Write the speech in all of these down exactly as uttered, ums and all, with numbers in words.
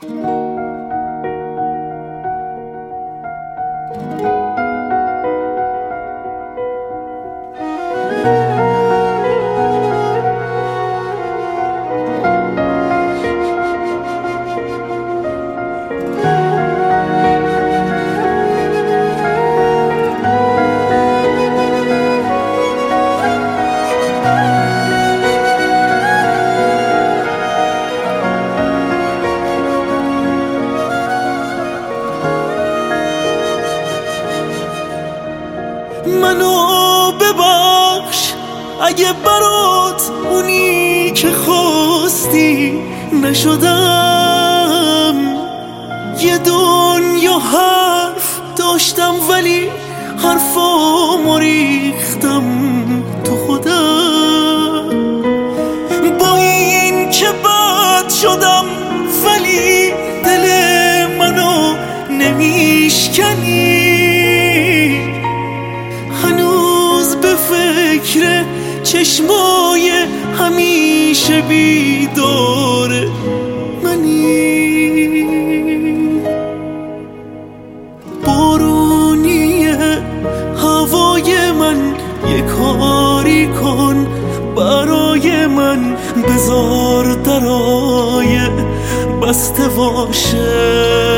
منو ببخش اگه برات اونی که خواستی نشدم. یه دنیا حرف داشتم ولی حرفامو ریختم تو خودم. با این که بد شدم ولی دل منو نمیشکنی. هنوز به فکر چشمای همیشه بیدار منی. بارونیه هوای من یه کاری کن برای من. بذار درای بسته باشه.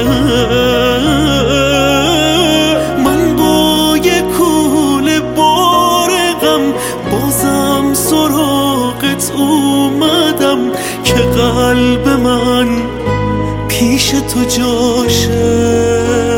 من با یه کوله بار غم بازم سراغت اومدم که قلب من پیش تو جاشه.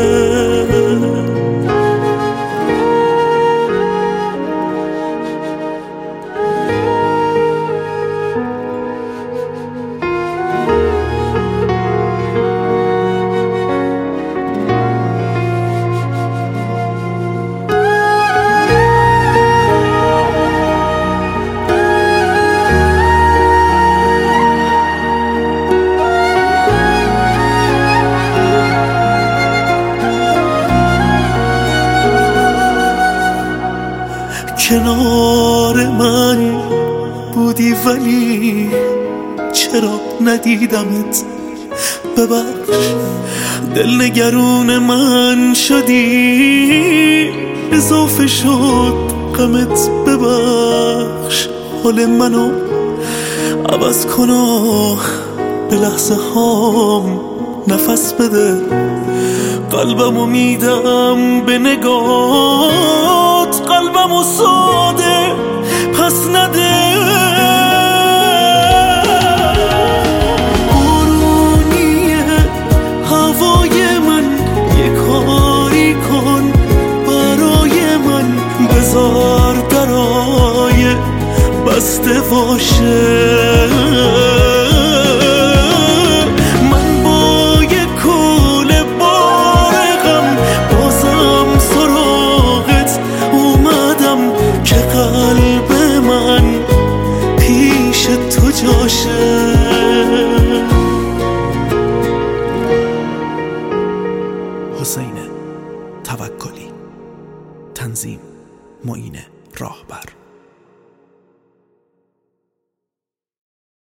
کنار من بودی ولی چرا ندیدمت. ببخش دلنگرون من شدی اضافه شد غمت. ببخش حال منو عوض کن به لحظه هام نفس بده. قلبمو میدم به نگات، قلبمو ساده پس نده. بارونیه هوای من یه کاری کن برای من. بذار درای بسته باشه. قلب من پیش تو جاشه. حسین توکلی، تنظیم معین راهبر.